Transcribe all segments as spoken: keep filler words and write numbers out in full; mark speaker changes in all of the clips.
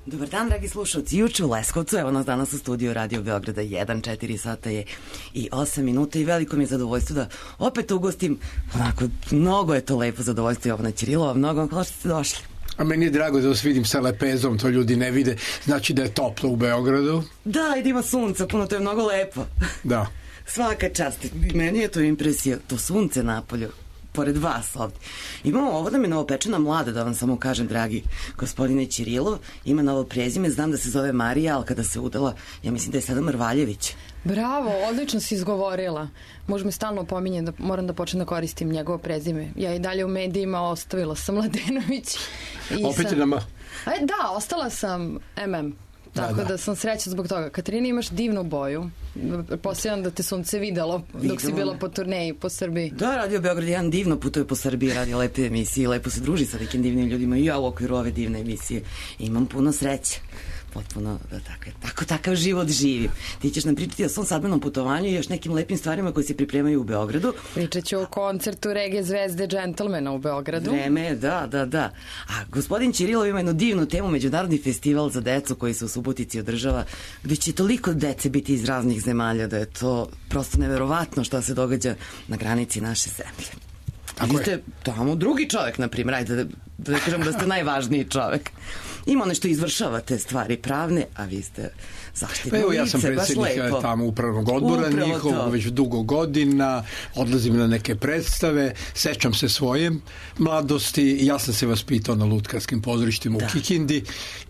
Speaker 1: Dobar dan, dragi slušalci. Juče u Leskovcu, evo nas danas u studiju Radio Beograda jedan, četiri sata je i osam minuta i veliko mi je zadovoljstvo da opet ugostim, onako, mnogo je to lepo zadovoljstvo Jovana Ćirilova, mnogo vam hvala što ste došli.
Speaker 2: A meni je drago da vas vidim sa lepezom, to ljudi ne vide, znači da je toplo u Beogradu.
Speaker 1: Da, i da ima sunca, puno, to je mnogo lepo.
Speaker 2: Da.
Speaker 1: Svaka čast, meni je to impresija, to sunce napolju, pored vas ovde. Imamo ovo da me novopečena mlada, da vam samo kažem, dragi gospodine Ćirilov, ima novo prezime, znam da se zove Marija, ali kada se udala, ja mislim da je sada Mrvaljević.
Speaker 3: Bravo, odlično si izgovorila. Muž me stalno pominje da moram da počnem da koristim njegovo prezime. Ja i dalje u medijima ostavila sam Mladenović. I
Speaker 2: Opet
Speaker 3: sam...
Speaker 2: nama...
Speaker 3: A, da, ostala sam em em. Tako da, da. da sam srećna zbog toga. Katarina, imaš divnu boju. Posljedam da te sunce videlo dok si bila po turneji po Srbiji.
Speaker 1: Da, Radio Beograd jedan divno putuje po Srbiji, radi lepe emisije, lepo se druži sa nekim divnim ljudima i ja u okviru ove divne emisije imam puno sreće. Potpuno, da tako, tako, takav život živim. Ti ćeš nam pričati o svom sadbenom putovanju i još nekim lepim stvarima koje se pripremaju u Beogradu.
Speaker 3: Pričat ću o koncertu Reggae zvezde Džentlmena u Beogradu.
Speaker 1: Vreme, da, da, da. A gospodin Ćirilov ima jednu divnu temu, Međunarodni festival za decu koji se u Subotici održava, gde će toliko dece biti iz raznih zemalja da je to prosto neverovatno šta se događa na granici naše zemlje. Tako vi ste tamo drugi čovek, na primjer, ajde da, da kažem da ste najvažniji čovek. Ima nešto izvršavate stvari pravne, a vi ste zaštitno lice, baš lepo.
Speaker 2: Evo, ja sam predsjednik tamo upravnog odbora njihovog već dugo godina, odlazim na neke predstave, sećam se svoje mladosti, ja sam se vaspitao na lutkarskim pozorištima da. u Kikindi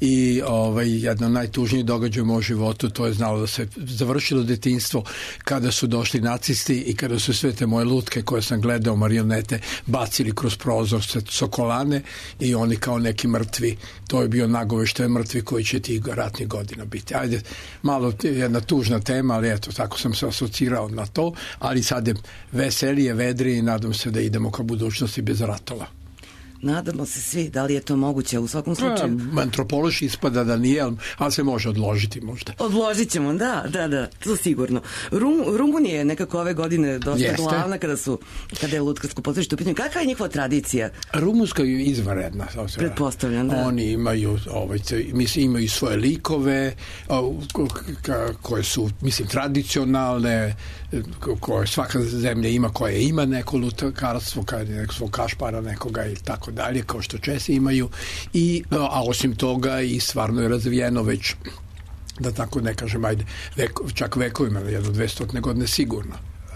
Speaker 2: i ovaj, jedno najtužniji događaj u mojom životu, to je znalo da se završilo detinjstvo kada su došli nacisti i kada su sve te moje lutke koje sam gledao, marionete, bacili kroz prozor Sokolane i oni kao neki mrtvi, to je bio nagoveštaj mrtvi koji će tih ratnih godina biti. Ajde, malo jedna tužna tema, ali eto, tako sam se asocirao na to, ali sad je veselije, vedrije i nadam se da idemo ka budućnosti bez ratova.
Speaker 1: Nadamo se svi, da li je to moguće u svakom slučaju?
Speaker 2: Ja, antropološ ispada da nije, ali se može odložiti možda.
Speaker 1: Odložit ćemo, da, da, da, to sigurno. Rum, Rumunija je nekako ove godine dosta Jeste. glavna kada su, kada je lutkarsko pozorište u pitanju. Kakva je njihova tradicija?
Speaker 2: Rumunska je izvanredna.
Speaker 1: Pretpostavljam, da.
Speaker 2: Oni imaju, ovaj, mislim, imaju svoje likove koje su, mislim, tradicionalne, koje svaka zemlja ima, koje ima neko lutkarstvo, neko svog kašpara nekoga i tako dalje, kao što Česi imaju, i, a osim toga i stvarno je razvijeno već, da tako ne kažem, ajde, veko, čak vekovima, jedno dvestotne godine sigurno.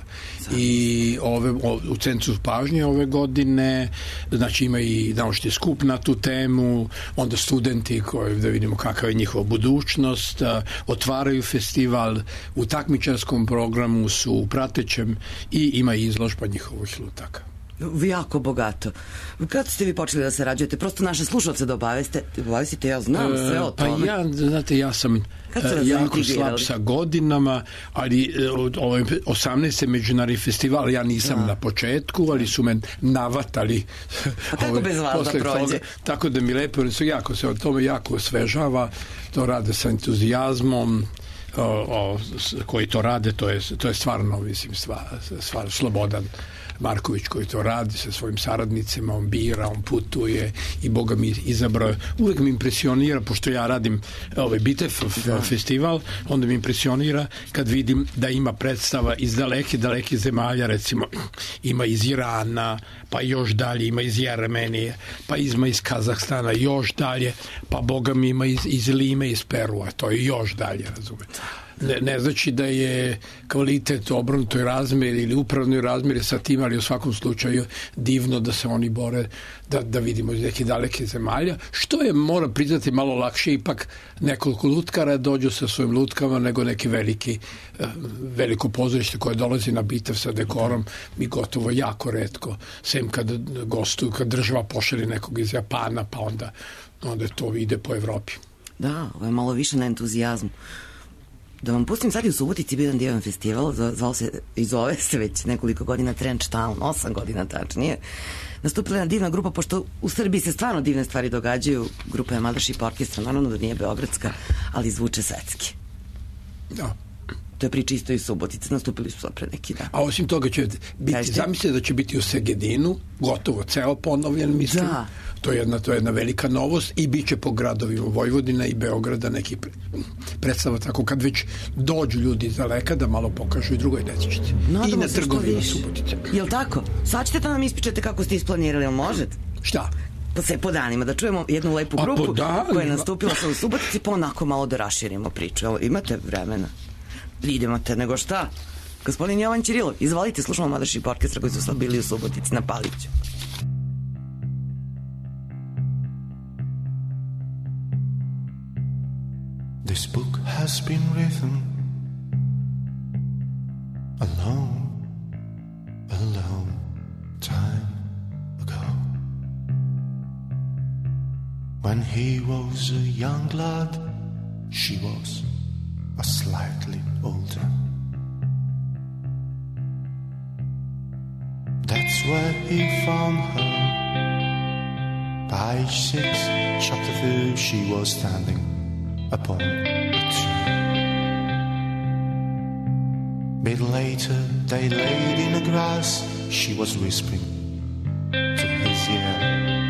Speaker 2: I ove, u centru pažnje ove godine, znači ima i naučni skup na tu temu, onda studenti koji, da vidimo kakva je njihova budućnost, otvaraju festival, u takmičarskom programu su u pratećem i ima izložba njihovih lutaka.
Speaker 1: Jako bogato. Kada ste vi počeli da se rađujete? Prosto naše slušalce da obaveste, obavestite, ja znam e, sve o tome.
Speaker 2: Pa ja, znate, ja sam jako slab sa godinama, ali ovaj osamnaesti međunarodni festival, ja nisam da. na početku, ali su me navatali.
Speaker 1: A kako bez vas da prođe? Toga,
Speaker 2: tako da mi lepo, jako se o tome jako osvežava, to rade sa entuzijazmom, o, o, koji to rade, to je, to je stvarno, mislim, stvar, stvar Slobodan Marković koji to radi sa svojim saradnicima, on bira, on putuje i Boga mi izabrao. Uvek mi impresionira, pošto ja radim ovaj Bitev festival, onda mi impresionira kad vidim da ima predstava iz daleke, daleke zemalja, recimo ima iz Irana, pa još dalje ima iz Jermenije, pa ima iz Kazahstana, još dalje, pa Boga mi ima iz, iz Lime, iz Perua, to je još dalje, razumete. Ne, ne znači da je kvalitet obrnutoj razmeri ili upravnoj razmeri sa tim, ali u svakom slučaju divno da se oni bore da, da vidimo iz neke daleke zemalja, što je, mora priznati, malo lakše, ipak nekoliko lutkara dođu sa svojim lutkama nego neki veliki veliko pozorište koje dolazi na Bitev sa dekorom, mi gotovo jako retko, sem kad gostuju, kad država pošalje nekog iz Japana, pa onda, onda to ide po Evropi.
Speaker 1: Da, ovo je malo više na entuzijazmu. Da vam pustim, sad je u Subotici bio jedan divan festival, zvao se, i zove se već nekoliko godina Trench Town, osam godina tačnije. Nastupila jedna divna grupa, pošto u Srbiji se stvarno divne stvari događaju. Grupa je Mothership Orkestra, naravno da nije beogradska, ali zvuče svetski.
Speaker 2: Da.
Speaker 1: To je priča isto iz Subotice, nastupili su pre neki dan.
Speaker 2: A osim toga će biti, zamislite da će biti u Segedinu, gotovo ceo ponovljen, mislim. Da. To je jedna, to je jedna velika novost i bit će po gradovima Vojvodina i Beograda neki predstava, tako kad već dođu ljudi iz daleka da malo pokažu i drugoj deci ćete. I na trgovima Subotice.
Speaker 1: Jel tako? Sad ćete da nam ispričate kako ste isplanirali, jel možete?
Speaker 2: Šta?
Speaker 1: Pa se po danima, da čujemo jednu lepu grupu koja je nastupila sa u Subotici, pa onako malo da raširimo priču. Evo, imate vremena? Idemo te, nego šta? Gospodin Jovan Ćirilov, izvolite, slušamo Mothership Orkestra koji su sad bili u Subotici na Paliću.
Speaker 4: This book has been written a long, a long time ago. When he was a young lad, she was a slightly older. That's where he found her. Page six, chapter two, she was standing upon a tree. Bit later, they laid in the grass. She was whispering to his ear.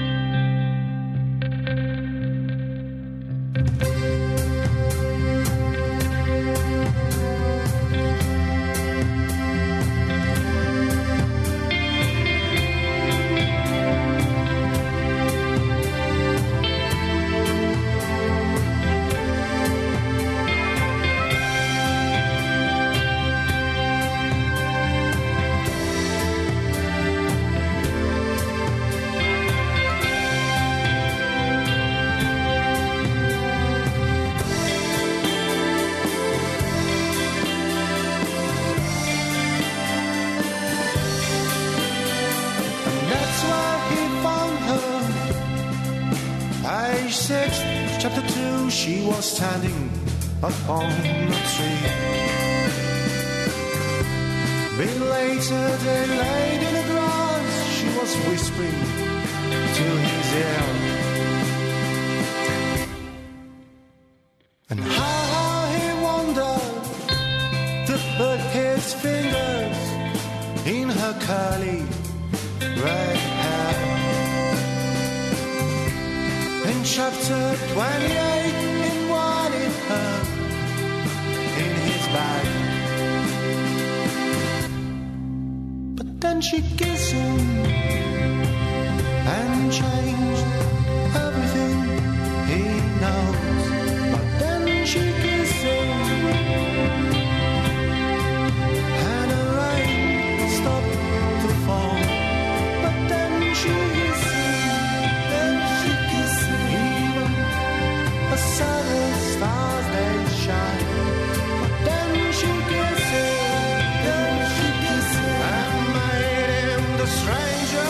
Speaker 4: Standing upon a tree. Bit later they laid in the grass. She was whispering to his ear. And how he wondered to put his fingers in her curly red hair. In chapter twenty-eight, her in his bag. But then she kissed him and changed everything he knows. But then she kissed him and the rain stopped to fall. But then she kissed him, then she kissed him, even a sudden stars they shine. But then she kissed him, then she kissed him and made him the stranger.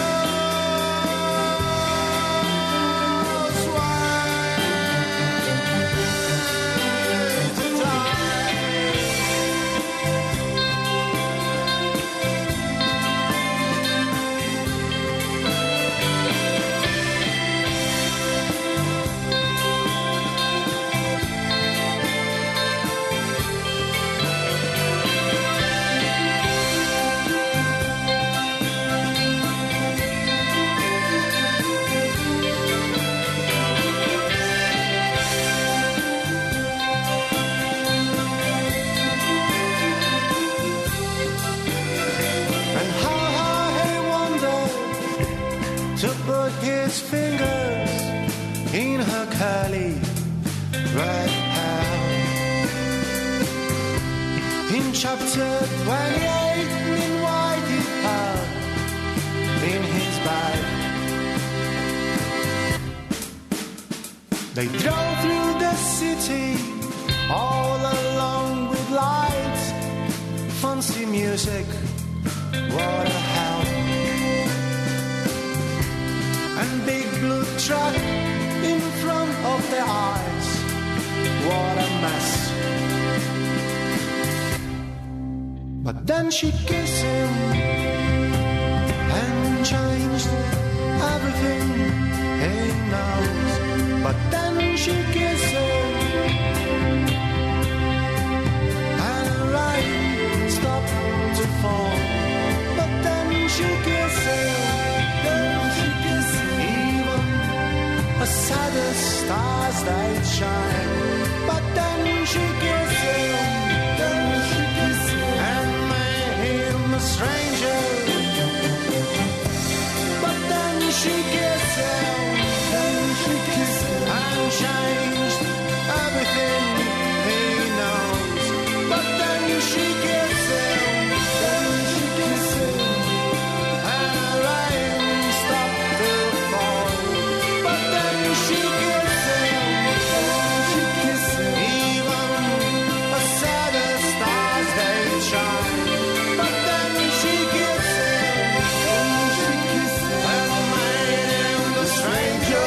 Speaker 4: His fingers in her curly red hair. In chapter twenty-eight, in white it had in his bag. They drove through the city all along with lights, fancy music, what a hell. And big blue truck in front of their eyes. What a mess. But then she kissed him and changed everything he knows. But then she kissed him and stars they'd shine. But then she kissed him, then she kissed him, and made him a stranger. But then she kissed him, then she kissed him, and changed everything he knows. But then she kissed him, then she kissed him, and the rain stopped to fall. But then she kissed him, then she kissed him, even a sadder stars they shine. But then she kissed him, then she kissed him, and made him the stranger.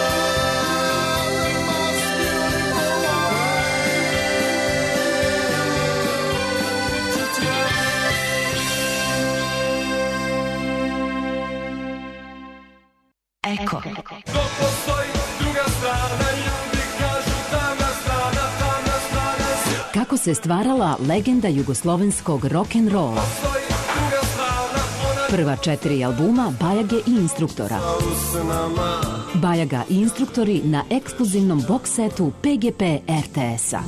Speaker 5: Eko.
Speaker 6: Dok postoji druga strana, ljudi kažu tamna strana, tamna strana.
Speaker 5: Kako se stvarala legenda jugoslovenskog rock'n'rolla.
Speaker 6: Postoji druga strana, ona
Speaker 5: Prva četiri albuma Bajage i Instruktora. Bajaga i Instruktori na ekskluzivnom box setu P G P R T S-a.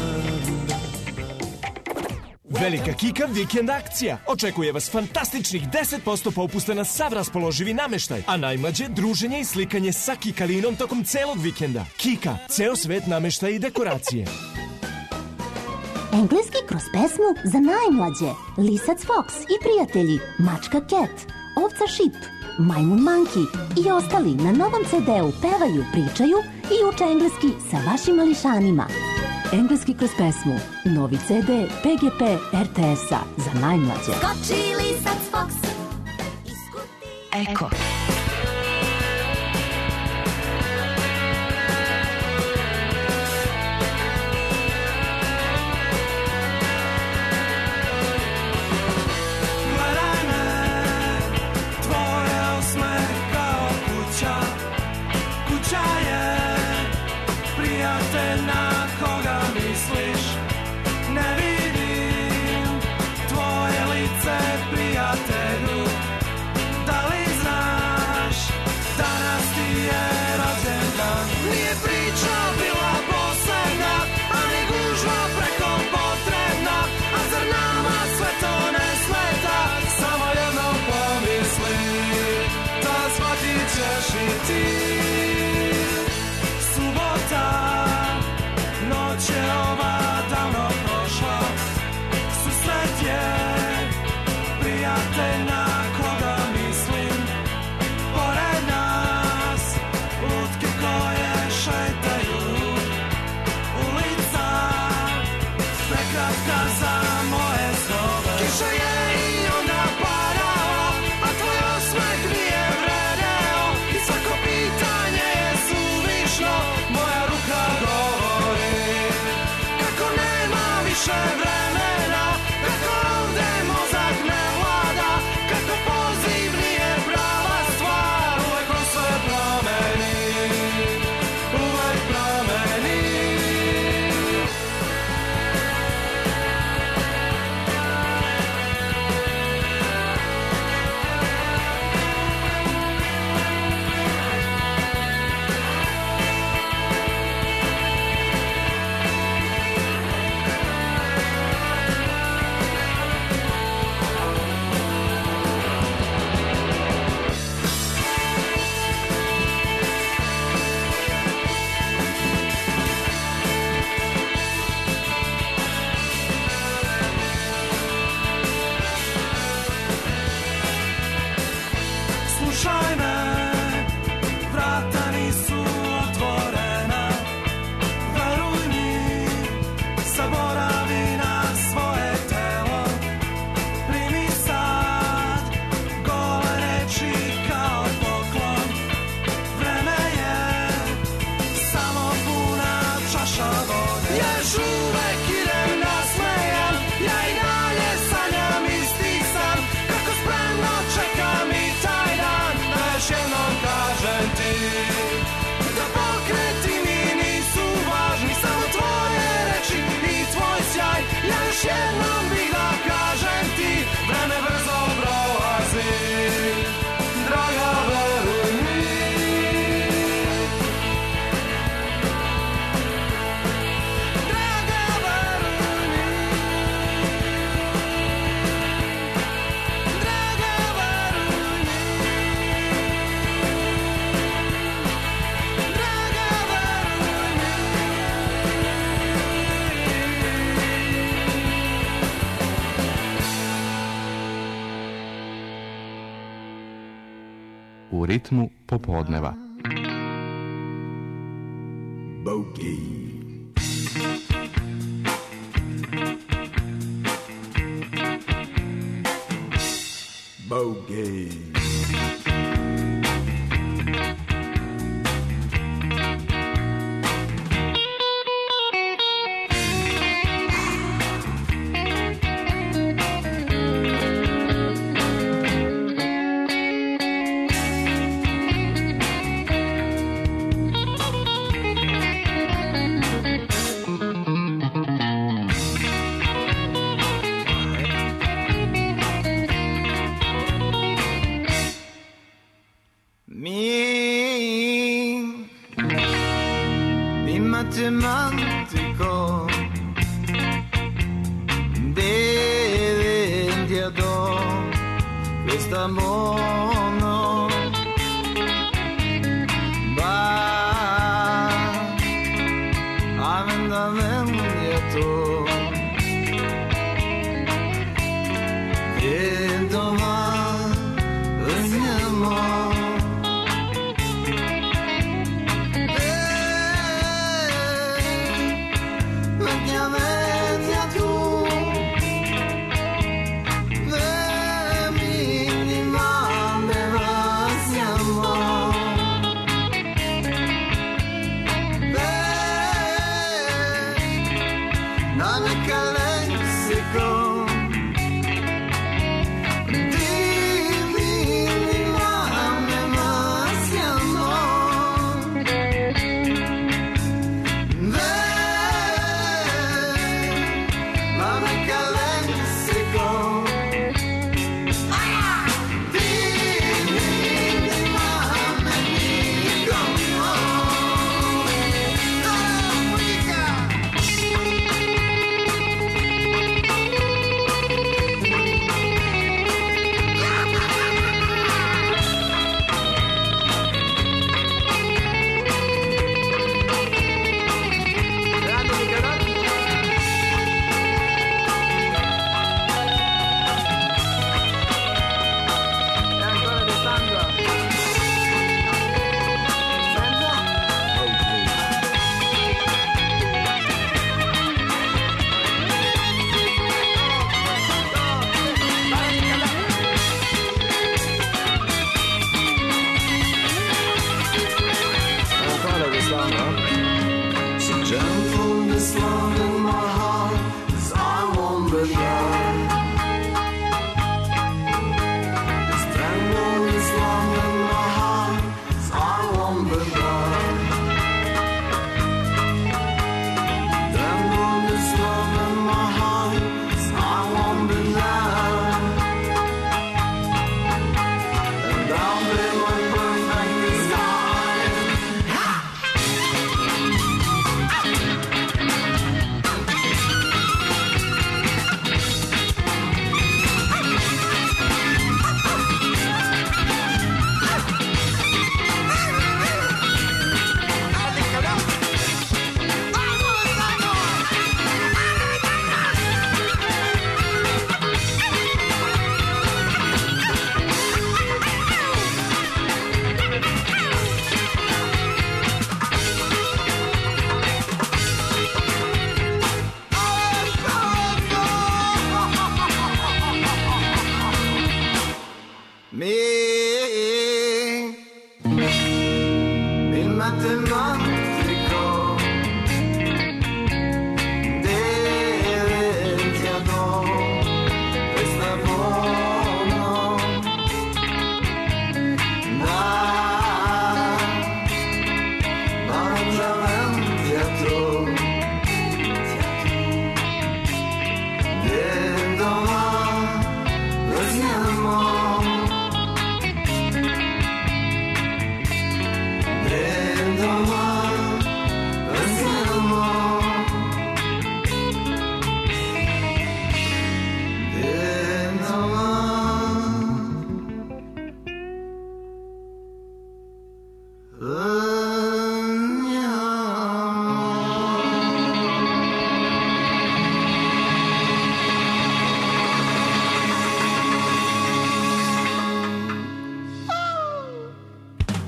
Speaker 7: Velika Kika vikend akcija. Očekuje vas fantastičnih deset posto popusta na sav raspoloživi nameštaj, a najmlađe druženje i slikanje sa Kikalinom tokom celog vikenda. Kika, ceo svet nameštaja i dekoracije.
Speaker 8: Engleski kroz pesmu za najmlađe. Lisac Fox i prijatelji, Mačka Cat, Ovca Šip, Majmun Monkey i ostali na novom ce de-u pevaju, pričaju i uče engleski sa vašim mališanima.
Speaker 5: Engleski kroz pesmu. Novi ce de P G P R T S-a za najmlađe.
Speaker 8: Skoči Lisac Fox.
Speaker 5: Eko.
Speaker 6: gledaj me, tvoje osmeh kao kuća. Kuća je prijatelj na koga misliš. Ne vidim tvoje lice, prijatelju. Da li znaš, danas ti je rođendan. Nije priča bila posebna, a ni gužva preko potrebna. A zar nama sve to ne smeta? Samo jednom pomisli, da shvatit ćeš i ti. Subota, noć je ova davno prošla. Susret je prijatelj na koga mislim. Pored nas lutke koje šetaju. Ulica prekratka za moje snove. Kiša je i onda padala, a tvoj osmeh nije vredeo. I svako pitanje je suvišno. Moja ruka govori kako nema više vremena, kako ovde mozak ne vlada, kako poziv nije prava stvar. Uvek on sve promeni, uvek promeni. Slušaj me, vrata nisu otvorena. Veruj mi, zaboravi na svoje telo. Primi sad gole reči kao poklon. Vreme je samo puna čaša vode. Još uvek idem nasmejan, ja i dalje sanjam isti san. Kako spremno čekam i taj dan, da još jednom kažem ti.
Speaker 9: u ritmu popodneva.
Speaker 10: Bogey. Bogey.
Speaker 6: Matematico davanti a do questa mono va avendamente a to e domani veniamo.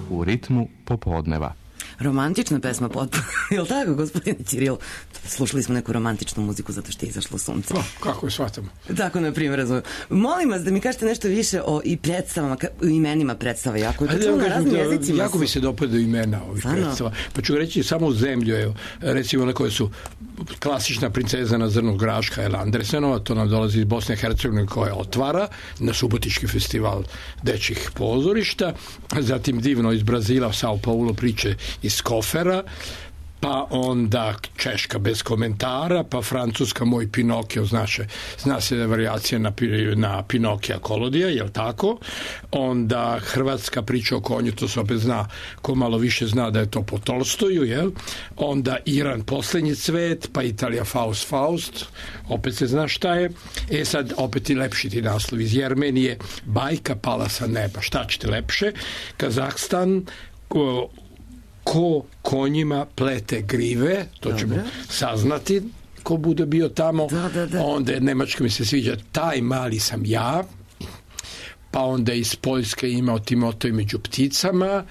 Speaker 9: U ritmu popodneva.
Speaker 1: Romantična pesma potpuno, je li tako, gospodine Ćirilo? Slušali smo neku romantičnu muziku zato što je izašlo sunce.
Speaker 2: O, kako je shvatamo.
Speaker 1: Tako, na primjer, razumiju. Molim vas da mi kažete nešto više o i predstavama, o imenima predstava. Jako je to čuo na raznim jezicima.
Speaker 2: Jako mi se dopadaju imena ovih Zano. predstava. Pa ću reći samo u zemlju, evo, recimo one koje su klasična princeza na zrnu graška Ela Andresenova, to nam dolazi iz Bosne i Hercegovine koja otvara na Subotički festival dečjih pozorišta, zatim divno iz Brazila, Sao Paulo priče iz Kofera, pa onda Češka bez komentara, pa Francuska Moj Pinokio, znaše, zna se da je varijacija na, na Pinokija Kolodija, jel tako? Onda Hrvatska priča o konju, to se opet zna, ko malo više zna da je to po Tolstoju, jel? Onda Iran Poslednji cvet, pa Italija Faust Faust, opet se zna šta je. E sad, opet i lepši ti naslov iz Jermenije, Bajka pala sa neba, šta ćete lepše? Kazahstan, ko, ko konjima plete grive, to ćemo Dobre. saznati ko bude bio tamo. Da, da, da. Onda je Nemačka mi se sviđa Taj mali sam ja, pa onda iz Poljske ima Timotoj među pticama,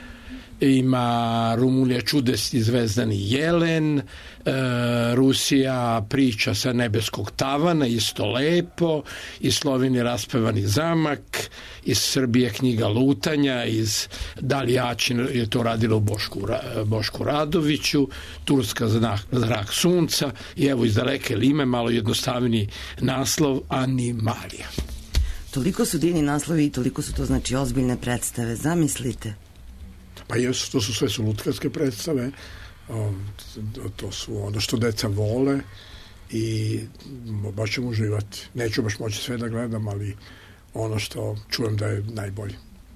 Speaker 2: ima Rumunija Čudesni zvezdani jelen, e, Rusija Priča sa nebeskog tavana, isto lepo, iz Slovenije Raspevani zamak, iz Srbije Knjiga lutanja, iz Daljačin je to radilo u Bošku, Bošku Radoviću, Turska znak, zrak sunca i evo iz daleke Lime malo jednostavni naslov Animalija.
Speaker 1: Toliko su divni naslovi i toliko su to znači ozbiljne predstave, zamislite.
Speaker 2: Pa jesu, to su sve su lutkarske predstave, to su ono što deca vole i baš ćemo uživati. Neću baš moći sve da gledam, ali ono što čujem da je najbolje.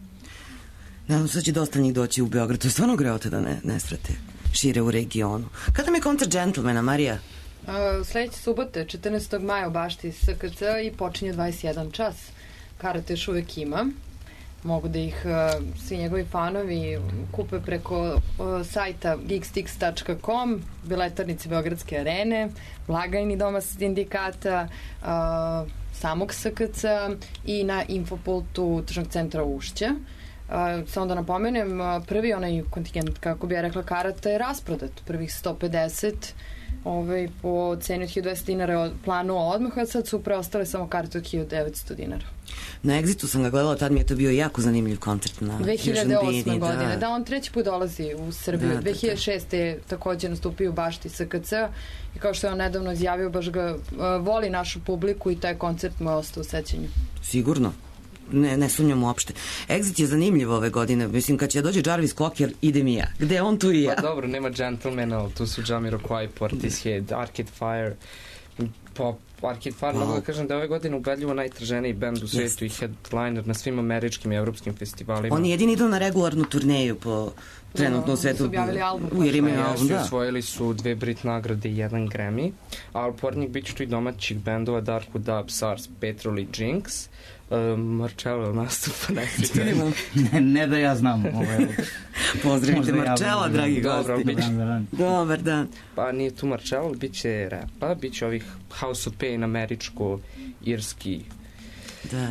Speaker 1: Nadam se da će dosta njih doći u Beograd, to je stvarno greote da ne, ne srate šire u regionu. Kada mi je koncert Džentlmena, Marija?
Speaker 3: Uh, sledeće subote, četrnaestog maja u Bašti S K C i počinje dvadeset jedan čas. Karate još uvek ima. Mogu da ih uh, svi njegovi fanovi kupe preko uh, sajta geekstix tačka com, biletarnici Beogradske arene, blagajni Doma sindikata, uh, samog S K C i na infopultu Tržnog centra Ušće. Uh, samo da napomenem, uh, prvi onaj kontingent, kako bi ja rekla, karata je rasprodat, prvih sto pedeset ovaj, po ceni od hiljadu dvesta dinara od planu odmah, a sad su preostale samo karte od hiljadu devetsto dinara.
Speaker 1: Na Exitu sam ga gledala, tad mi je to bio jako zanimljiv koncert na
Speaker 3: dve hiljade osme godine. Da. da, on treći put dolazi u Srbiju. Da, da, dve hiljade šeste je takođe nastupio u Bašti S K C i kao što je on nedavno izjavio, baš ga uh, voli našu publiku i taj koncert mu je ostao u sećanju.
Speaker 1: Sigurno. Ne, ne sumnjam uopšte. Exit je zanimljiv ove godine. Mislim, kad će dođe Jarvis Cocker, idem i ja. Gde on, tu i ja.
Speaker 11: Pa dobro, nema Gentlemana, ali tu su Jamiroquai, Portishead, Arcade Fire, Pop, Arcade Fire, mogu da kažem da je ove godine ubedljivo najtraženiji band u svijetu i headliner na svim američkim i evropskim festivalima.
Speaker 1: Oni jedini idu na regularnu turneju po trenutno u svetu.
Speaker 3: U
Speaker 1: jer imaju album, da.
Speaker 11: Osvojili su dve Brit nagrade i jedan Grammy, a u pornjeg bit će tu i domaćih bendova Darko Dub, Sars, Petrol i Jinx. Uh, Marcello nastupa nekada.
Speaker 12: ne, ne da ja znam. Ovaj,
Speaker 1: Pozdravite Marcella, dragi
Speaker 11: Dobro,
Speaker 1: gosti.
Speaker 11: Bić,
Speaker 1: Dobar dan.
Speaker 11: Pa nije tu Marcello, bit će rapa, bit će ovih House of Pain, američko, irski.
Speaker 1: Da.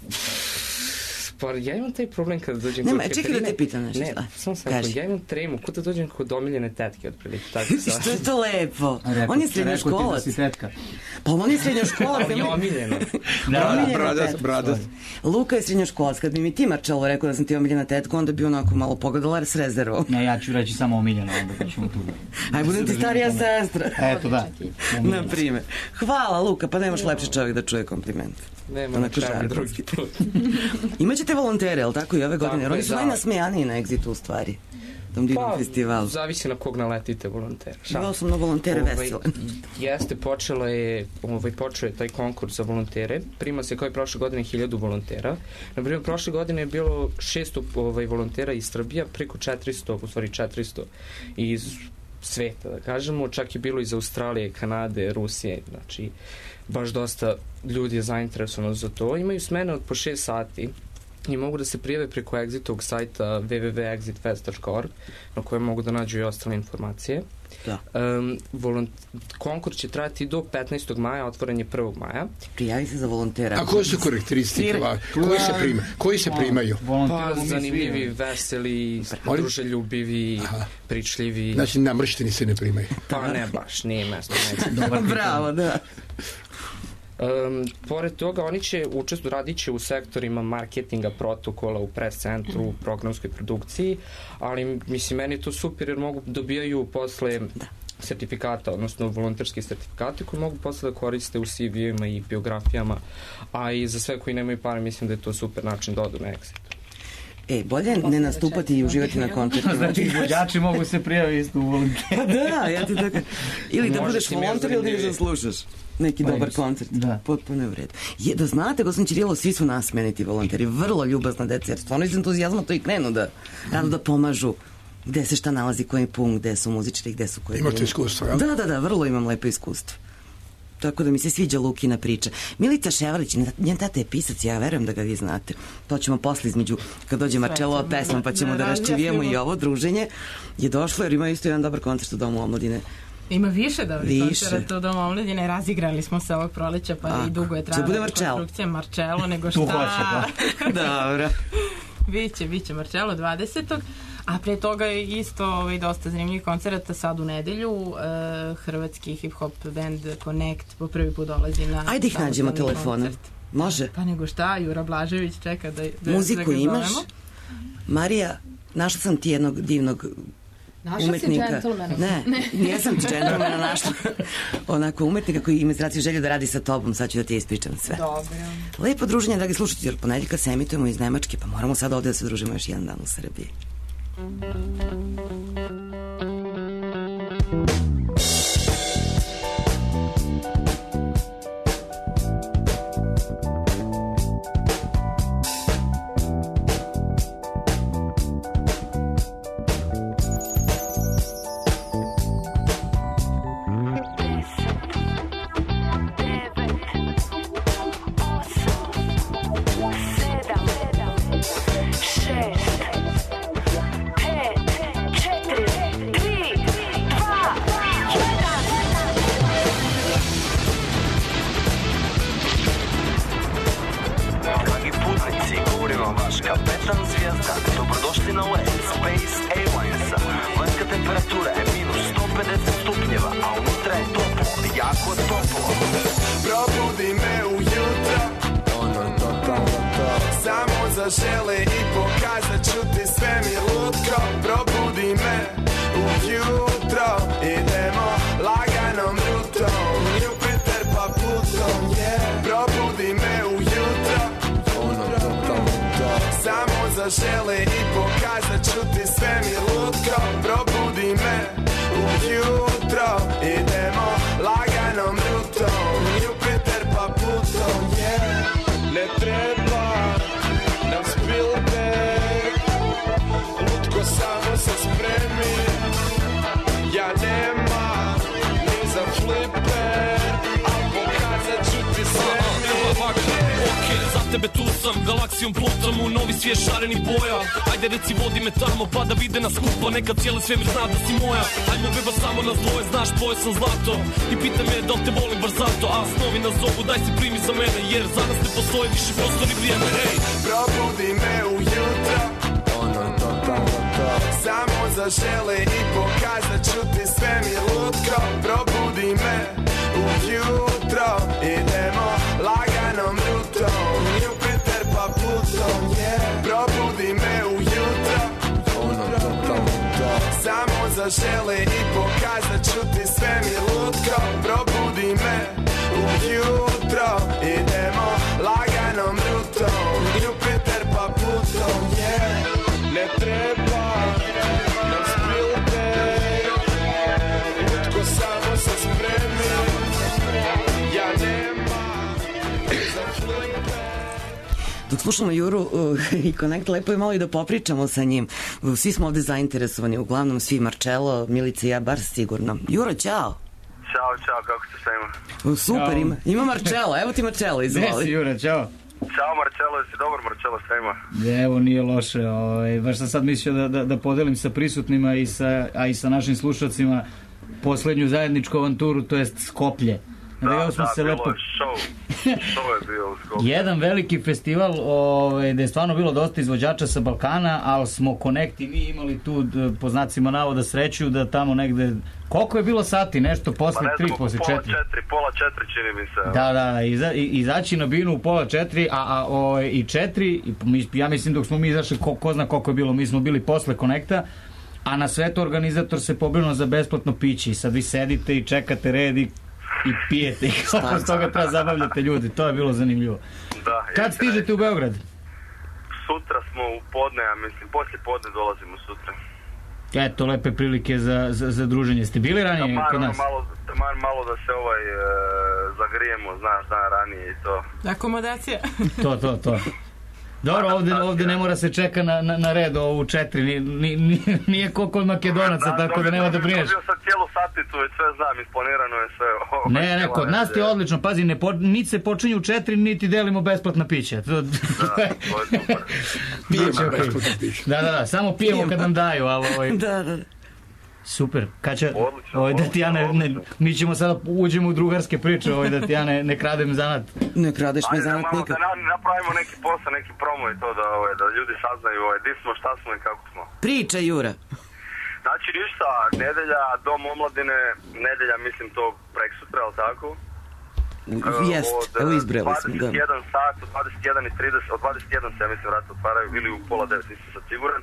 Speaker 11: Pa ja imam taj problem kada dođem
Speaker 1: Nema,
Speaker 11: kod
Speaker 1: čekaj da te pitam nešto.
Speaker 11: Ne, samo sam, ja imam tremu, kuda dođem kod omiljene tetke, otprilike.
Speaker 1: Što je to lepo? Rekao, on je srednjoškolac.
Speaker 12: Da
Speaker 1: pa on je srednjoškolac.
Speaker 11: On je omiljena.
Speaker 2: Bradac, bradac.
Speaker 1: Luka je srednjoškolac. Kad bi mi ti, Marcello, rekao da sam ti omiljena tetka, onda bi onako malo pogledala s rezervom.
Speaker 12: Ne, ja ću reći samo omiljena, onda pa ćemo tu.
Speaker 1: Aj, budem ti starija sestra.
Speaker 12: Eto, da.
Speaker 1: Na primjer. Hvala, Luka, pa nemaš lepši čovjek da čuje kompliment.
Speaker 11: Nema na čemu drugi put.
Speaker 1: Imaćete volontere, je li tako, i ove godine? Jer oni su
Speaker 11: da.
Speaker 1: najnasmejaniji na Exitu u stvari. Tom divnom
Speaker 11: pa,
Speaker 1: festivalu.
Speaker 11: Zavisi na kog naletite volontera.
Speaker 1: Živao sam na volontere ovaj, vesele.
Speaker 11: Jeste, počela je, ovaj, počeo je taj konkurs za volontere. Prima se kao i prošle godine hiljadu volontera. Na primjer, prošle godine je bilo šesto ovaj, volontera iz Srbija, preko četiristo, u stvari četiristo iz sveta, da kažemo. Čak je bilo iz Australije, Kanade, Rusije, znači baš dosta ljudi je zainteresovano za to. Imaju smene od po šest sati i mogu da se prijave preko Exitovog sajta w w w tačka exit fest tačka org na kojem mogu da nađu i ostale informacije.
Speaker 1: Da.
Speaker 11: Um, volont... Konkurs će trajati do petnaestog maja, otvoren je prvog maja.
Speaker 1: Prijavi se za volontera.
Speaker 2: A koje su karakteristike? Koji se, prima, koji se primaju?
Speaker 11: Pa zanimljivi, veseli, druželjubivi, pričljivi.
Speaker 2: Znači namršteni se ne primaju?
Speaker 11: Pa ne baš, nije mesto.
Speaker 1: Bravo, da.
Speaker 11: Um, pored toga, oni će učestu, radit će u sektorima marketinga, protokola, u press centru, u programskoj produkciji, ali mislim, meni je to super jer mogu dobijaju posle da. sertifikata, odnosno volonterski sertifikate koji mogu posle da koriste u C V-ima i biografijama, a i za sve koji nemaju pare mislim da je to super način da odu na Exit.
Speaker 1: E, bolje ne nastupati i uživati na koncertima.
Speaker 12: Znači, izvođači mogu se prijaviti isto u volonteru.
Speaker 1: Da, ja ti tako... Ili da budeš volonter ili da zaslušaš neki pa dobar koncert.
Speaker 12: Da.
Speaker 1: Potpuno je u redu. Je, da znate, gospodin Ćirilo, svi su nasmeniti volonteri, vrlo ljubazna deca, jer stvarno iz entuzijazma to i krenu da rado da pomažu gde se šta nalazi, koji punkt, gde su muzičari, gde su koji...
Speaker 2: Imate iskustvo, jel?
Speaker 1: Da, da, da, vrlo imam lepo iskustvo. Tako da mi se sviđa Lukina priča. Milica Ševalić, njen tata je pisac, ja verujem da ga vi znate. To ćemo posle između, kad dođe Marčelova pesma, pa ćemo da raščivijemo i ovo druženje. Je došlo jer ima isto jedan dobar koncert u Domu omladine.
Speaker 13: Ima više dobrih koncerata u Domu omladine. Razigrali smo se ovog proleća, pa a, i dugo je trajala konstrukcija Marčelo, nego šta...
Speaker 1: Dobro.
Speaker 13: Biće, biće Marčelo dvadesetog A pre toga je isto ovaj, dosta zanimljivih koncerata sad u nedelju. Uh, hrvatski hip-hop band Connect po prvi put dolazi na...
Speaker 1: Ajde ih nađemo telefonom. Može?
Speaker 13: Pa nego šta, Jura Blažević čeka da, da,
Speaker 1: muziku
Speaker 13: da ga
Speaker 1: imaš?
Speaker 13: zovemo.
Speaker 1: Marija, našla sam ti jednog divnog
Speaker 3: našla
Speaker 1: umetnika.
Speaker 3: si džentlmena?
Speaker 1: Ne, nijesam ti džentlmena našla. Onako, umetnika koji ima izrazio želju da radi sa tobom, sad ću da ti ispričam sve.
Speaker 3: Dobro.
Speaker 1: Lepo druženje, dragi slušatelji, jer ponedjeljka se emitujemo iz Nemačke, pa moramo sad ovde da se družimo još jedan dan u Srbiji.
Speaker 6: Žele i pokazat ću ti sve mi lutko. Probudi me ujutro, idemo laganom rutom, Jupiter pa Pluton, yeah. Probudi me ujutro, samo zažele i pokazat ću ti sve mi lutko. Probudi me ujutro, idemo laganom rutom, Jupiter pa Pluton, yeah. Ne treba nam Spielberg, lutko samo se spremi, ja nema ni za fliper, a pokazat ću ti sve mi.
Speaker 14: Ok, za tebe tu sam, galaksijom plutam u novi svijet šarenih boja. Ajde reci vodi me tamo pa da vide nas skupa, neka cijeli svemir zna da si moja. Ajmo beba samo nas dvoje, znaš tvoje sam zlato, i pita me da li te volim baš zato. A snovi nas zovu, daj se primi za mene, jer za nas ne postoji više prostor i vrijeme. Ej,
Speaker 6: probudi me ujutro, ono to, to, to. Samo zažele i pokazat ću ti sve mi lutko. Probudi me ujutro, idemo laganom rutom, Jupiter pa Pluton, yeah. Probudi me ujutro, ono to, to, to. Samo zažele i pokazat ću ti sve mi lutko. Probudi me ujutro, idemo laganom rutom, Jupiter pa Pluton, yeah. Ne treba nam Spielberg, lutko samo se spremi, ja nema za fliper.
Speaker 1: Dok slušamo Juru uh, i Connect, lepo je malo i da popričamo sa njim. Svi smo ovde zainteresovani, uglavnom svi, Marčelo, Milica i ja, bar sigurno. Juro, ćao!
Speaker 15: Ćao, čao, kako ste, šta ima?
Speaker 1: Super, ima, ima Marčelo, evo ti Marčelo, izvoli.
Speaker 12: Gde si, Jura, čao?
Speaker 15: Ćao Marcelo, jesi dobar Marcelo, šta ima?
Speaker 12: Evo, nije loše. Ovaj, baš sam sad mislio da, da, da podelim sa prisutnima, i sa, a i sa našim slušacima poslednju zajedničku avanturu, to jest Skoplje.
Speaker 15: Da, da,
Speaker 12: smo
Speaker 15: da,
Speaker 12: se
Speaker 15: bilo
Speaker 12: lepo...
Speaker 15: je show. Show je bio u Skoplju.
Speaker 12: Jedan veliki festival, ovaj, gde je stvarno bilo dosta izvođača sa Balkana, ali smo Connect i mi imali tu, po znacima navoda, sreću da tamo negde... Koliko je bilo sati? Nešto posle tri, posle
Speaker 15: pola
Speaker 12: četiri?
Speaker 15: četiri, pola četiri čini mi se.
Speaker 12: Da, da, iza, i, izaći na binu u pola četiri, a, a o, i četiri, i, mi, ja mislim dok smo mi izašli, ko, ko zna koliko je bilo, mi smo bili posle Connecta, a na sve to organizator se pobrinuo za besplatno piće i sad vi sedite i čekate red i, i pijete i kako s toga treba zabavljate ljudi, to je bilo zanimljivo.
Speaker 15: Da,
Speaker 12: kad stižete u Beograd?
Speaker 15: Sutra smo u podne, ja mislim, poslije podne dolazimo sutra.
Speaker 12: Eto, lepe prilike za, za, za druženje. Ste bili ranije
Speaker 15: da,
Speaker 12: kod nas?
Speaker 15: Malo, malo, malo da se ovaj e, zagrijemo, znaš, dan ranije i to.
Speaker 13: Akomodacija.
Speaker 12: To, to, to. Dobro, ovde, ovde ne mora se čeka na, na, na red u četiri, ni, ni, ni, nije ko kod Makedonaca, da, tako da nema da brineš.
Speaker 15: Dobio sam cijelu satnicu, već sve znam, isplanirano je sve.
Speaker 12: Ne, ne, kod nas ti je odlično, pazi, ne po, niti se počinju u četiri, niti delimo besplatna pića. To,
Speaker 15: da, to je super.
Speaker 2: Pijemo besplatna pića.
Speaker 12: Da, da, da, samo pijemo kad nam daju, ali ovaj...
Speaker 1: Da, da.
Speaker 12: Super, kad će,
Speaker 15: odlično,
Speaker 12: ovaj, da ti ja ne, ne, mi ćemo sada uđemo u drugarske priče, ovaj, da ti ja ne, ne kradem zanat.
Speaker 1: Ne kradeš me zanat nikad.
Speaker 15: Da napravimo neki posao, neki promo i to, da, ovaj, da ljudi saznaju ovaj, di smo, šta smo i kako smo.
Speaker 1: Priča, Jura.
Speaker 15: Znači, ništa, nedelja, Dom omladine, nedelja, mislim to preksutra, ali tako?
Speaker 1: Jest, evo izbrali smo, da.
Speaker 15: dvadeset jedan sat, od dvadeset jedan i trideset, od dvadeset jedan se, ja mislim, vrata otvaraju, ili u pola devet, nisam sad siguran.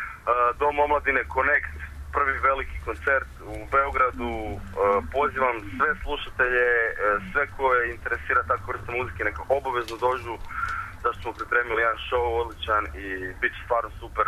Speaker 15: Dom omladine Connect, prvi veliki koncert u Beogradu. Pozivam sve slušatelje, sve koje interesira takva vrsta muzike, neka obavezno dođu, zašto smo pripremili jedan show odličan i bit će stvarno super.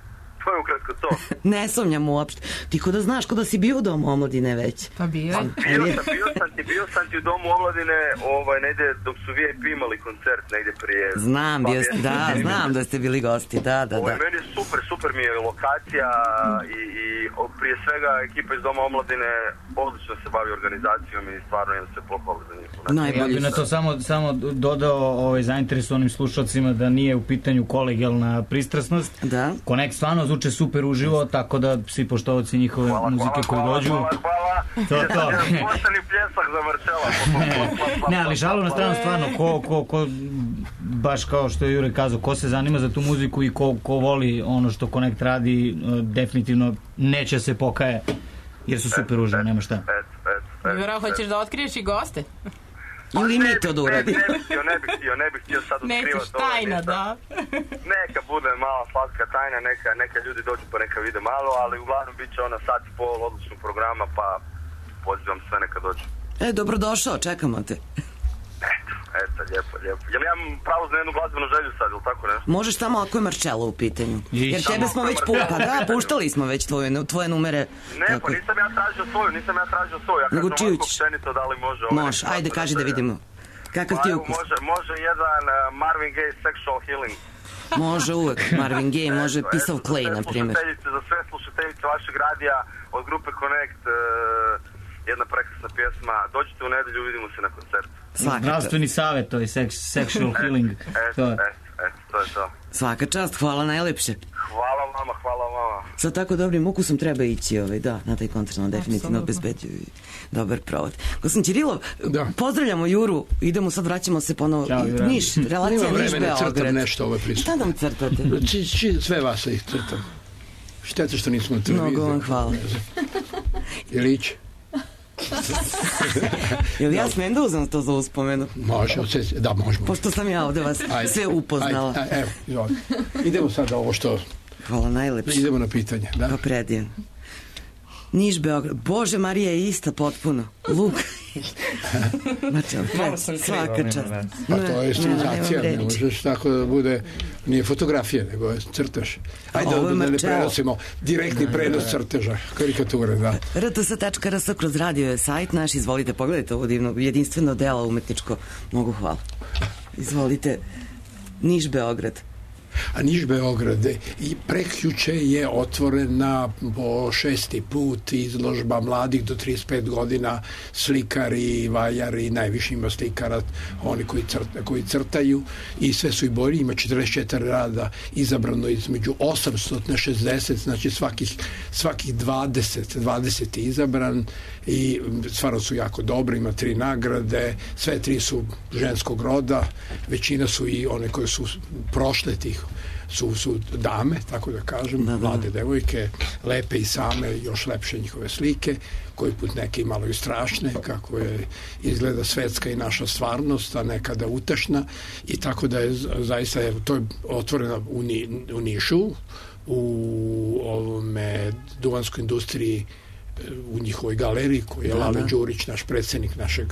Speaker 15: To je ukratko to.
Speaker 1: Ne sumnjam uopšte. Ti ko da znaš, ko da si bio u Domu omladine već.
Speaker 13: Pa bio.
Speaker 15: Pa bio sam, bio sam ti, bio sam ti u Domu omladine, ovaj, negde, dok su V I P imali koncert, negde prije...
Speaker 1: Znam, bio ste, da, znam da ste bili gosti, da, da,
Speaker 15: Ovo,
Speaker 1: da.
Speaker 15: meni je super, super mi je lokacija i, i prije svega ekipa iz Doma omladine odlično se bavi organizacijom i stvarno imam se pohvale za njih.
Speaker 12: Najbolji. Ja bih na to samo, samo dodao ovaj, zainteresovanim slušalcima da nije u pitanju kolegijalna pristrasnost.
Speaker 1: Da.
Speaker 12: Connect stvarno zvuče super uživo, tako da svi poštovaci njihove
Speaker 15: hvala,
Speaker 12: muzike koji dođu.
Speaker 15: Hvala, hvala, hvala.
Speaker 12: To, to.
Speaker 15: Postani pljesak za Marcela.
Speaker 12: Ne, ali šalu na stranu stvarno, ko, ko, ko, baš kao što je Jure kazao, ko se zanima za tu muziku i ko, ko voli ono što Connect radi, definitivno neće se pokaje, jer su super uživo, nema šta.
Speaker 13: Jura, hoćeš da otkriješ i goste?
Speaker 1: Ili mi to da uradi.
Speaker 15: Ne, ne bih htio, ne bih htio, ne bih htio sad otkrivati.
Speaker 13: Nećeš tajna, da.
Speaker 15: Neka bude mala slatka tajna, neka, neka ljudi dođu pa neka vide malo, ali uglavnom bit će ona sat i pol odličnog programa, pa pozivam sve neka dođu.
Speaker 1: E, dobrodošao, čekamo te.
Speaker 15: Eto, eto, lijepo, lijepo. Jel imam pravo za jednu glazbenu želju sad, ili tako nešto?
Speaker 1: Možeš samo ako je Marcello u pitanju. Jer tebe smo već puštali, pa da, puštali smo već tvoje, tvoje numere.
Speaker 15: Ne, pa nisam ja tražio svoju, nisam ja tražio svoju. Ja
Speaker 1: nego čiju
Speaker 15: ćeš? Da li može?
Speaker 1: Može, ajde, kaži da vidimo. Kakav ti ukus?
Speaker 15: Može, može jedan uh, Marvin Gaye Sexual Healing.
Speaker 1: Može uvek, Marvin Gaye, može Piece of Clay, na primjer.
Speaker 15: Za sve slušateljice vašeg radija od grupe Connect, uh, jedna prekrasna pjesma. Dođite u nedelju, vidimo se na koncertu.
Speaker 12: Zdravstveni savjet, to je sex, sexual healing.
Speaker 15: Eto, eto, eto, to je to.
Speaker 1: Svaka čast, hvala najlepše.
Speaker 15: Hvala vama, hvala vama.
Speaker 1: Sa tako dobrim ukusom treba ići, ovaj, da, na taj koncert, no, definitivno obezbeđuju dobar provod. Gospodin Ćirilov, da. Pozdravljamo Juru, idemo sad, vraćamo se ponovo.
Speaker 2: Ćao,
Speaker 1: Niš, relacija Niš Beograd.
Speaker 2: Crtam nešto ove prisutne.
Speaker 1: Šta nam crtate?
Speaker 2: Či, či, sve vas ih crtam. Štete što nismo na televiziji.
Speaker 1: Mnogo vam hvala.
Speaker 2: Ilić.
Speaker 1: Jel ja smijem da uzem to za uspomenu?
Speaker 2: Može, da, možemo.
Speaker 1: Pošto sam ja ovde vas ajde, sve upoznala.
Speaker 2: Ajde, ajde, evo, izvoli. Idemo sad ovo što...
Speaker 1: Hvala najlepše.
Speaker 2: Idemo na pitanje, da?
Speaker 1: Pa predivan. Niš, Beograd. Bože, Marija je ista potpuno. Luka. Znači, svaka čast.
Speaker 2: Pa to je stilizacija, ne možeš tako da bude, nije fotografija, nego je crtež. Ajde da ne prenosimo direktni prenos crteža, karikature, da.
Speaker 1: R T S tačka R S kroz radio je sajt naš, izvolite, pogledajte ovo divno, jedinstveno delo umetničko. Mogu hvala. Izvolite, Niš, Beograd.
Speaker 2: A Niš-Beograd i prekjuče je otvorena po šesti put izložba mladih do trideset pet godina, slikari, vajari, najviše ima slikara, oni koji, crta, koji crtaju i sve su i bolji, ima četrdeset četiri rada izabrano između osamsto šezdeset, znači svakih, svakih dvadeset, dvadeset je izabran i stvarno su jako dobri, ima tri nagrade, sve tri su ženskog roda, većina su i one koje su prošle tih su, su dame, tako da kažem, da, da. Mlade devojke, lepe i same, još lepše njihove slike, koji put neke i malo i strašne, kako je izgleda svetska i naša stvarnost, a nekada utešna, i tako da je zaista, to je otvoreno u, Ni, u Nišu, u ovome duvanskoj industriji, u njihovoj galeriji koji je da, Lale da. Đurić, naš predsjednik našeg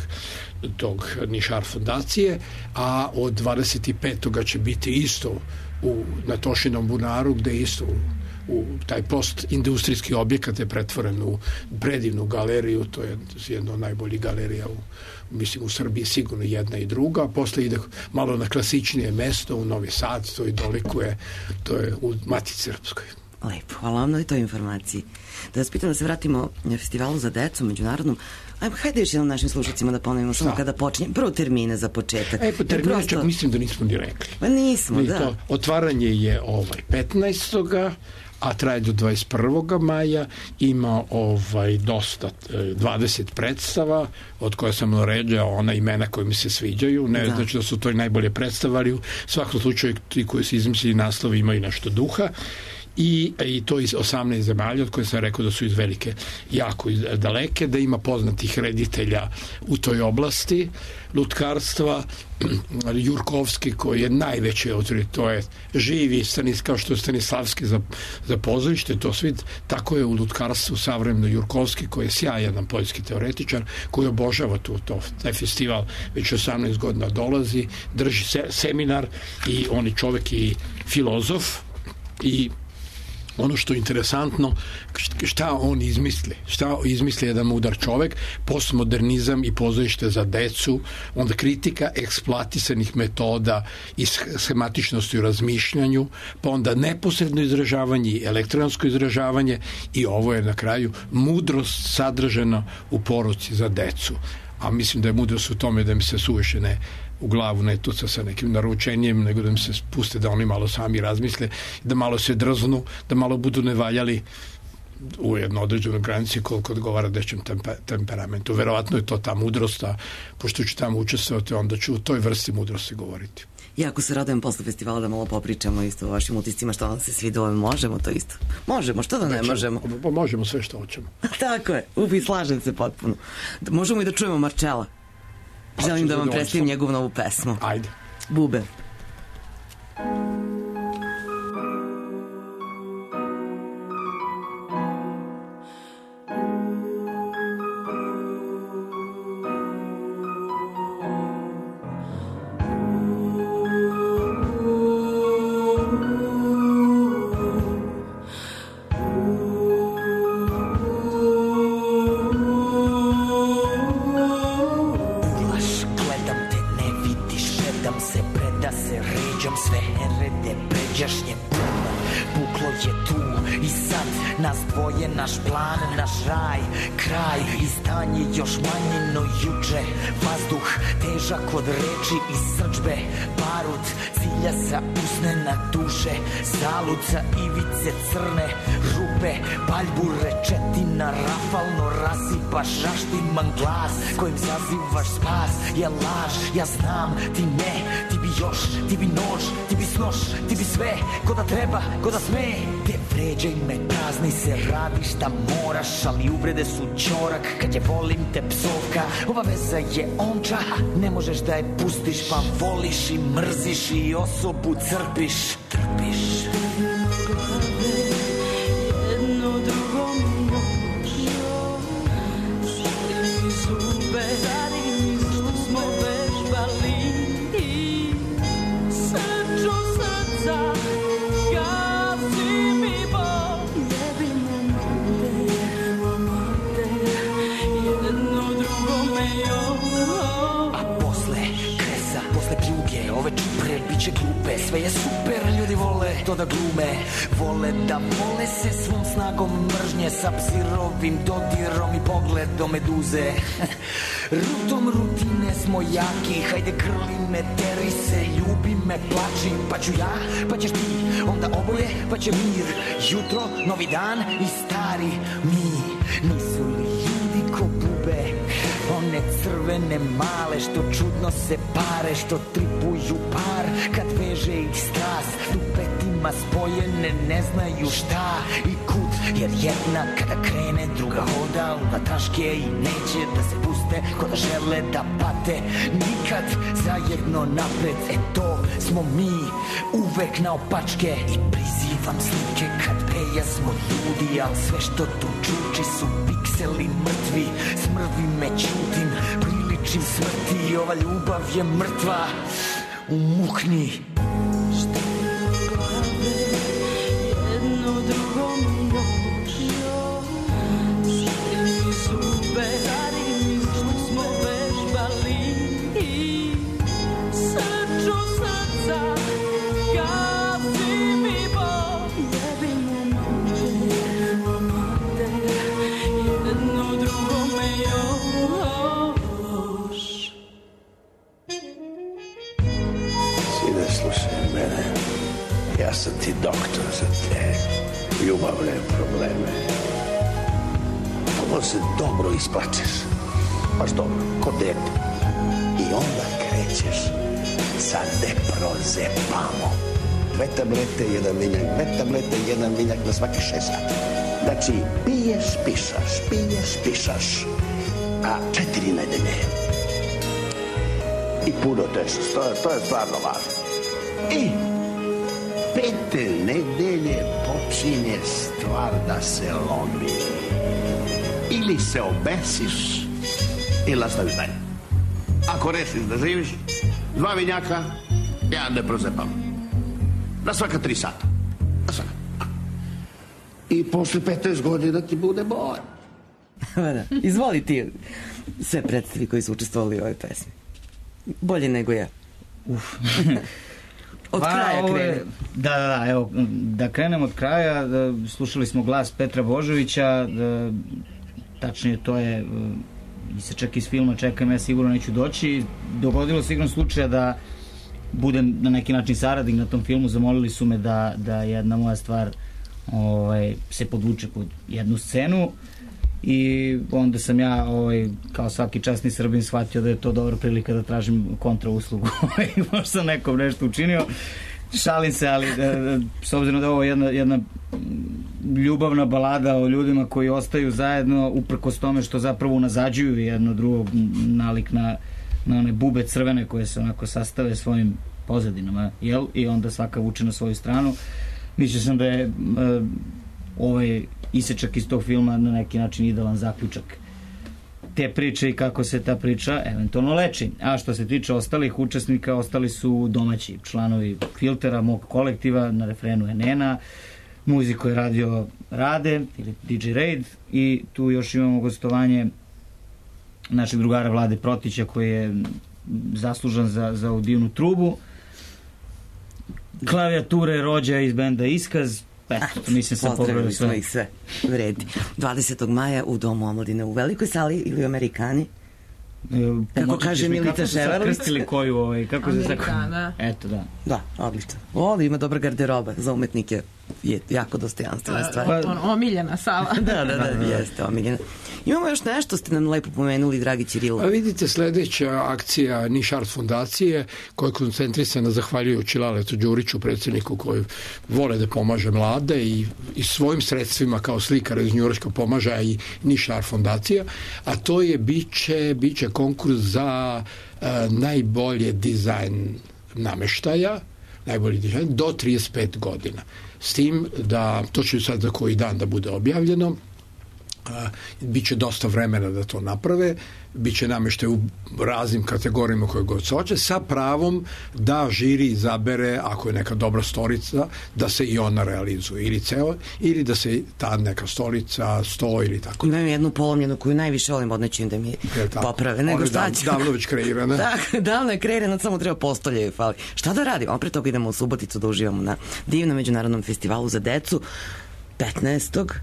Speaker 2: tog Nišar fondacije, a od dvadeset petog će biti isto u, na Tošinom bunaru, gde isto u, u taj postindustrijski objekat je pretvoren u predivnu galeriju, to je jedna od najboljih galerija u, mislim u Srbiji, sigurno jedna i druga, a posle ide malo na klasičnije mesto u Novi Sad, to i dolikuje, to je u Matici Srpskoj.
Speaker 1: Lepo, hvala vam na toj informaciji. Da vas pitam, da se vratimo na festivalu za decu međunarodnom. Ajmo, hajde još jednom našim slušacima da ponovimo samo kada počinje. Prvo termine za početak.
Speaker 2: E, po termine prosto... čak mislim da nismo ni rekli.
Speaker 1: Pa nismo,
Speaker 2: I
Speaker 1: da.
Speaker 2: To, otvaranje je ovaj petnaestog a traje do dvadeset prvog maja, ima ovaj dosta dvadeset predstava, od koje sam naređao ona imena koje mi se sviđaju, ne da. Znači da su to najbolje predstavali, u svakom slučaju ti koji se izmislili naslovi imaju nešto duha. I, i to iz osamnaest zemalja, od koje sam rekao da su iz velike, jako iz daleke, da ima poznatih reditelja u toj oblasti lutkarstva. Jurkovski, koji je najveći autoritet, to je živi stanis, kao što je Stanislavski za, za pozorište, to svi, tako je u lutkarstvu savremeno Jurkovski, koji je sjajan poljski teoretičar, koji obožava tu, to, taj festival, već osamnaest godina dolazi, drži se, seminar, i on je čovek i filozof, i ono što je interesantno, šta on izmisli, šta izmisli jedan mudar čovek, postmodernizam i pozorište za decu, onda kritika eksploatisanih metoda i schematičnosti u razmišljanju, pa onda neposredno izražavanje i elektronsko izražavanje, i ovo je na kraju mudrost sadržana u poruci za decu. A mislim da je mudrost u tome da mi se suviše ne u glavu ne tuca sa nekim naručenjem, nego da im se puste da oni malo sami razmisle, da malo se drznu, da malo budu nevaljali u jedno određenoj granici koliko odgovara dećem temper, temperamentu. Verovatno je to ta mudrost, a pošto ću tamo učestvovati, onda ću u toj vrsti mudrosti govoriti.
Speaker 1: Jako se radujem posle festivala da malo popričamo isto o vašim utiscima, što vam se svidilo. Možemo to isto? Možemo, što da ne možemo?
Speaker 2: Možemo sve što hoćemo.
Speaker 1: Tako je, upi, slažem se potpuno. Možemo i da čujemo Marčela. Želim da vam predstavim njegovu novu pesmu.
Speaker 2: Ajde.
Speaker 1: Bube.
Speaker 16: Od reči i srđbe, barut cilja sa usnena duše, zaluca ivice crne rupe, paljbu rečetina rafalno rasipaš, raštiman glas kojim zazivaš spas je laž, ja znam, ti ne, ti bi još, ti bi nož, ti bi snoš, ti bi sve, ko da treba, ko da sme, te vređaj me, kazni se, radiš da moraš, ali uvrede su ćorak, kad je volim te psovka, ova veza je omča, ne možeš da je pustiš, pa voliš i mrziš i osobu crpiš, trpiš. Jedno drugo mi još, zadim mi zube, zadim mi što smo vežbali i srču srca gazi mi bol. Jebi me mate, mate, jedno drugo me još. Posle pljuge, ove čupre, bit će glupe, sve je super, ljudi vole to da glume. Vole da vole se svom snagom mržnje, sa psirovim dodirom i pogledom meduze. Rutom rutine smo jaki, hajde grli me, teri se, ljubi me, plači, pa ću ja, pa ćeš ti, onda oboje, pa će mir. Jutro, novi dan i stari mi. Nisu li ljudi ko bube, one crvene male što čudno se pare, što tripuju par kad veže ih strast, dupetima spojene ne znaju šta i kud, jer jedna kada krene druga hoda u nataške i neće da se puste, ko da žele da pate nikad zajedno napred. E to smo mi, uvek na opačke, i prizivam slike kad peja smo ljudi, al sve što tu čuči su pikseli mrtvi, smrvi me čutim, priličim smrti, ova ljubav je mrtva, umukni.
Speaker 4: Šta je u glave, jedno drugom još, žari mi zube, što smo vežbali i srču srca, gazi mi bol, jebi me note, note, jedno drugome još.
Speaker 17: Sine, slušaj mene, ja sam ti doktor za te ljubavne probleme. Prvo se dobro isplačeš, baš dobro, ko dete. I onda krećeš sa deprozepamom. Dve tablete, jedan vinjak, dve tablete, jedan vinjak na svaki šest sati. Znači, piješ, pišaš, piješ, pišaš, a četiri nedelje. I puno tečnost, to, to je stvarno važno. I pete nedelje počinje stvar da se lomi. Ili se obesiš, ili nastaviš dalje. Ako rešiš da živiš, dva vinjaka, ja ne prozepam. Na svaka tri sata. Na svaka. I posle petnaest godina ti bude bolje.
Speaker 1: Da. Izvoli ti sve predstavi koji su učestvovali u ovoj pesmi. Bolje nego ja.
Speaker 12: Uf.
Speaker 1: Od
Speaker 12: pa,
Speaker 1: kraja
Speaker 12: ove,
Speaker 1: krenem.
Speaker 12: Da, da, da, evo, da krenem od kraja. Da, slušali smo glas Petra Božovića. Da, tačnije, to je isečak iz filma Čekam, ja sigurno neću doći. Dogodilo se igrom slučaja da budem na neki način saradnik na tom filmu. Zamolili su me da, da jedna moja stvar ovaj, se podvuče pod jednu scenu. I onda sam ja, ovaj, kao svaki časni Srbin, shvatio da je to dobra prilika da tražim kontra uslugu. Možda sam nekom nešto učinio. Šalim se, ali da, s obzirom da je ovo jedna, jedna ljubavna balada o ljudima koji ostaju zajedno uprkos tome što zapravo unazađuju jedno drugo, nalik na, na one bube crvene koje se onako sastave svojim pozadinama, jel? I onda svaka vuče na svoju stranu. Mislio sam da je uh, ovaj isečak iz tog filma na neki način idealan zaključak te priče i kako se ta priča eventualno leči. A što se tiče ostalih učesnika, ostali su domaći članovi Filtera, mog kolektiva, na refrenu je Nena, muziku je radio Rade ili D J Raid, i tu još imamo gostovanje našeg drugara Vlade Protića koji je zaslužan za, za ovu divnu trubu. Klavijature Rođa iz benda Iskaz. Eto, mislim sam pogledao sve.
Speaker 1: sve. Vredi. dvadesetog maja u Domu omladine u Velikoj sali ili u Amerikani.
Speaker 12: E,
Speaker 1: kako kaže Milica Ševarlić.
Speaker 12: Kako su krstili koju ovaj, kako se
Speaker 13: Amerikana.
Speaker 12: Eto, da.
Speaker 1: Da, odlično. Ovdje ima dobra garderoba za umetnike. Je jako dostojanstvena stvar.
Speaker 13: Pa, on, omiljena sala.
Speaker 1: da, da, da, jeste omiljena. Imamo još nešto, ste nam lepo pomenuli, dragi Ćirilo.
Speaker 2: A vidite, sledeća akcija Niš Art fondacije, koja je koncentrisana zahvaljujući Laletu Đuriću, predsjedniku koji vole da pomaže mlade i, i svojim sredstvima kao slikar iz Njujorka pomaže i Niš Art fondacija, a to je biće, biće konkurs za uh, najbolje dizajn nameštaja, najbolji dizajn, do trideset pet godina. S tim da, to će sad za koji dan da bude objavljeno, A, biće dosta vremena da to naprave, biće nameštaj u raznim kategorijama koje god se hoće, sa pravom da žiri izabere, ako je neka dobra stolica, da se i ona realizuje ili ceo, ili da se ta neka stolica, sto ili tako.
Speaker 1: Imam jednu polomljenu koju najviše volim, odneću da mi poprave, nego šta ću.
Speaker 2: Davno već kreirana.
Speaker 1: Da, davno je kreirana, samo treba postolje i fali. Šta da radimo? A pre toga idemo u Suboticu da uživamo na divnom međunarodnom festivalu za decu petnaestog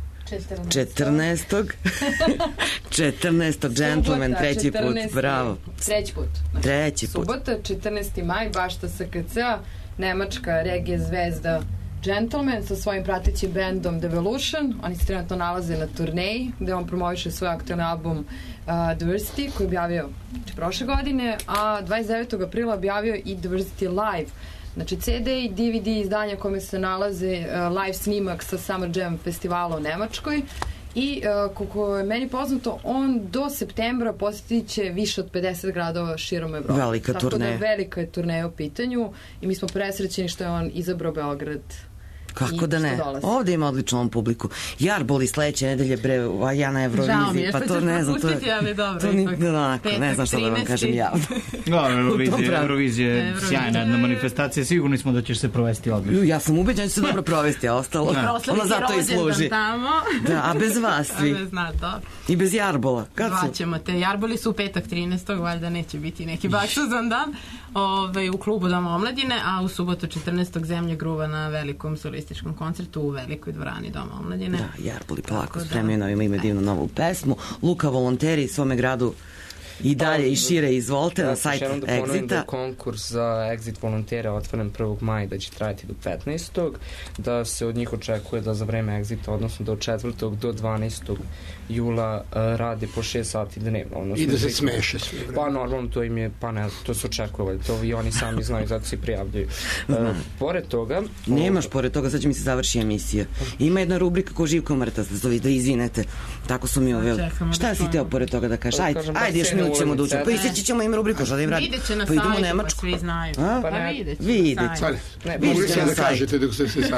Speaker 1: četrnaestog četrnaestog Gentleman, treći put, bravo.
Speaker 3: Treći put.
Speaker 1: Treći put.
Speaker 3: Subota, četrnaesti maj, bašta S K C-a, nemačka regije zvezda Gentleman sa svojim pratećim bendom Devolution. Oni se trenutno nalaze na turneji gde on promoviše svoj aktualni album uh, Diversity koji je objavio prošle godine, a dvadeset devetog aprila objavio i Diversity Live. Znači C D i D V D izdanja kome se nalaze uh, live snimak sa Summer Jam festivala u Nemačkoj i uh, koliko je meni poznato, on do septembra posjetit će više od pedeset gradova širom Evrope.
Speaker 1: Velika
Speaker 3: Tako
Speaker 1: turneja.
Speaker 3: Tako da velika je turneja u pitanju i mi smo presrećeni što je on izabrao Beograd.
Speaker 1: Kako da ne? Ovde ima odličnu publiku. Jarboli sledeće nedelje, bre, a ja na Euroviziji, pa to ne znam, to je...
Speaker 13: ali dobro,
Speaker 1: to ni, onako, ne znam što da vam kažem javno.
Speaker 12: No, Eurovizija, Eurovizija je sjajna jedna manifestacija, sigurni smo da ćeš se provesti odlično.
Speaker 1: Ja sam ubeđen da će se dobro provesti, a ostalo, ona zato i služi. Da, a bez vas svi.
Speaker 13: A bez nas, dobro.
Speaker 1: I bez Jarbola.
Speaker 13: Zvaćemo te. Jarboli su u petak trinaestog valjda neće biti neki baksuzan dan, Ove, u klubu Doma omladine, a u subotu četrnaestog Zemlje gruva na velikom solističkom koncertu u velikoj dvorani Doma omladine.
Speaker 1: Da, Jarboli polako spremio novima, ima divnu novu pesmu. Luka volonteri svome gradu i dalje i šire, izvolite na sajt Exita.
Speaker 11: Da ponovim da je konkurs za Exit volontera otvoren prvog maja, da će trajati do petnaestog da se od njih očekuje da za vreme Exita, odnosno da od četvrtog do dvanaestog jula uh, rade po šest sati dnevno. Odnosno,
Speaker 2: i da se smeše sve vreme.
Speaker 11: Pa normalno to im je, pa ne, to se očekuje, to i oni sami znaju, zato se prijavljaju. Uh, pored toga...
Speaker 1: Nemaš pored toga, sad će mi se završi emisija. Ima jedna rubrika ko Živko Mrtac, da zove, da izvinete, tako su mi uveli. Šta si teo pored toga da kažeš? Ajde, ajde, još minut ćemo da učemo. Pa iseći ćemo im rubriku, šta da im radim?
Speaker 13: Vidjet će na
Speaker 1: pa idemo
Speaker 13: sajtu,
Speaker 1: Nemačku.
Speaker 13: pa svi znaju.
Speaker 1: A?
Speaker 13: Pa ne, vidjet će
Speaker 1: vidjet
Speaker 13: na sajtu.
Speaker 2: Ne, mogli ste da kažete dok ste se sad.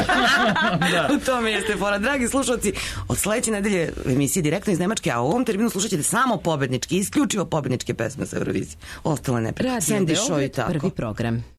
Speaker 1: U tome jeste fora. Dragi slušalci, od sledeće nedelje emisije direktno iz Nemačke, a u ovom terminu slušat ćete samo pobednički, isključivo pobedničke pesme sa Eurovizije. Ostalo ne.
Speaker 5: Radio Beograd, prvi program.